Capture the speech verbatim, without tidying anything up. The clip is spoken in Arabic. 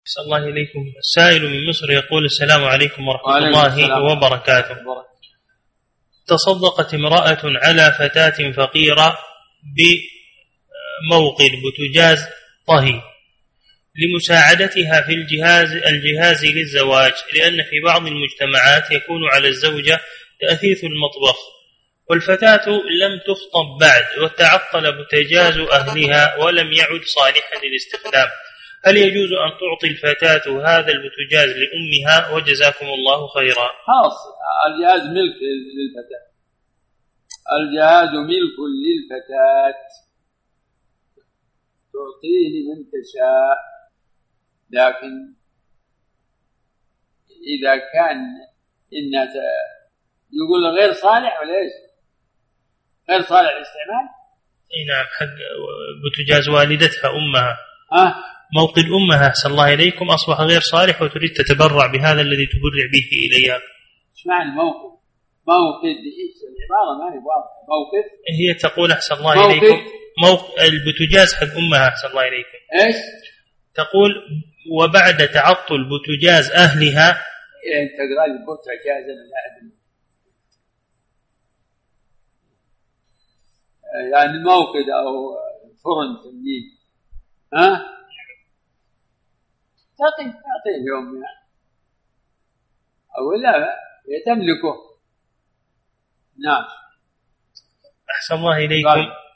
أحسن الله إليكم. السائل من مصر يقول: السلام عليكم ورحمة الله وبركاته. تصدقت امرأة على فتاة فقيرة بموقد بوتاجاز طهي لمساعدتها في الجهاز الجهاز للزواج، لأن في بعض المجتمعات يكون على الزوجة تأثيث المطبخ، والفتاة لم تخطب بعد وتعطل بوتاجاز أهلها ولم يعد صالحا للاستخدام، هل يجوز أن تعطي الفتاة هذا البوتاجاز لأمها؟ وجزاكم الله خيرا. خلاص، الجهاز ملك للفتاة، الجهاز ملك للفتاة تعطيه من تشاء، لكن إذا كان إن يقول غير صالح ولا إيش؟ غير صالح للاستعمال؟ إيه نعم، حق بوتاجاز والدتها أمها. أه؟ موقد أمها أحسن الله إليكم أصبح غير صالح وتريد تتبرع بهذا الذي تبرع به إليها. إيش معنى موقد؟ موقد إيش العبارة؟ ما هي واضحة. موقد هي تقول أحسن الله إليكم موقد البوتاجاز حق أمها أحسن الله إليكم. إيش؟ تقول وبعد تعطل بوتاجاز أهلها. إيه أنت قرأ لي بوتاجاز أنا لا أدري. يعني موقد أو فرن تمييز. ها؟ تعطي تعطي اليوم يعني. أو لا تملكه. نعم. أحسن الله إليكم.